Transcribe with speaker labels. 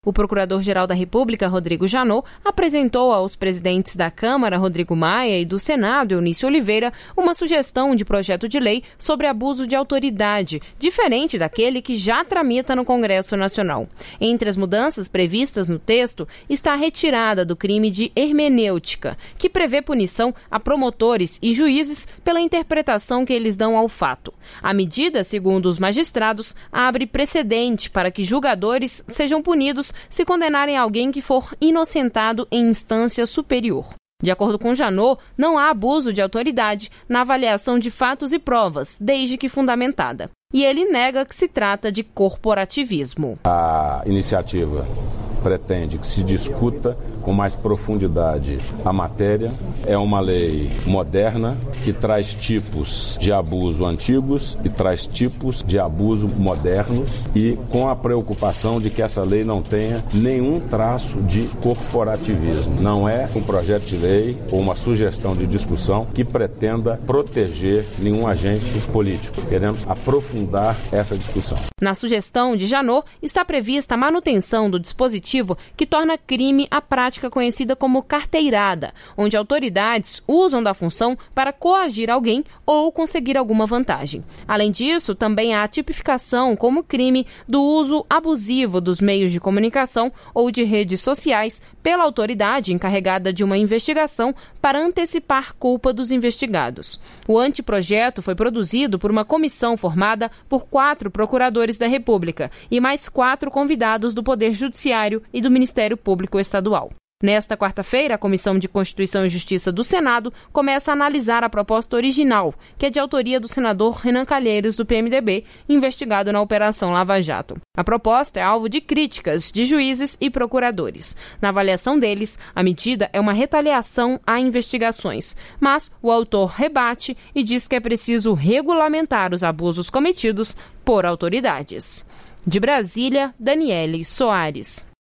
Speaker 1: O Procurador-Geral da República, Rodrigo Janot, apresentou aos presidentes da Câmara, Rodrigo Maia, e do Senado, Eunício Oliveira, uma sugestão de projeto de lei sobre abuso de autoridade, diferente daquele que já tramita no Congresso Nacional. Entre as mudanças previstas no texto está a retirada do crime de hermenêutica, que prevê punição a promotores e juízes pela interpretação que eles dão ao fato. A medida, segundo os magistrados, abre precedente para que julgadores sejam punidos se condenarem alguém que for inocentado em instância superior. De acordo com Janot, não há abuso de autoridade na avaliação de fatos e provas, desde que fundamentada. E ele nega que se trata de corporativismo.
Speaker 2: A iniciativa pretende que se discuta com mais profundidade a matéria. É uma lei moderna que traz tipos de abuso antigos e traz tipos de abuso modernos e com a preocupação de que essa lei não tenha nenhum traço de corporativismo. Não é um projeto de lei ou uma sugestão de discussão que pretenda proteger nenhum agente político. Queremos aprofundar essa discussão.
Speaker 1: Na sugestão de Janot está prevista a manutenção do dispositivo que torna crime a prática conhecida como carteirada, onde autoridades usam da função para coagir alguém ou conseguir alguma vantagem. Além disso, também há a tipificação como crime do uso abusivo dos meios de comunicação ou de redes sociais pela autoridade encarregada de uma investigação para antecipar culpa dos investigados. O anteprojeto foi produzido por uma comissão formada por 4 procuradores da República e mais 4 convidados do Poder Judiciário e do Ministério Público Estadual. Nesta quarta-feira, a Comissão de Constituição e Justiça do Senado começa a analisar a proposta original, que é de autoria do senador Renan Calheiros, do PMDB, investigado na Operação Lava Jato. A proposta é alvo de críticas de juízes e procuradores. Na avaliação deles, a medida é uma retaliação a investigações, mas o autor rebate e diz que é preciso regulamentar os abusos cometidos por autoridades. De Brasília, Daniele Soares.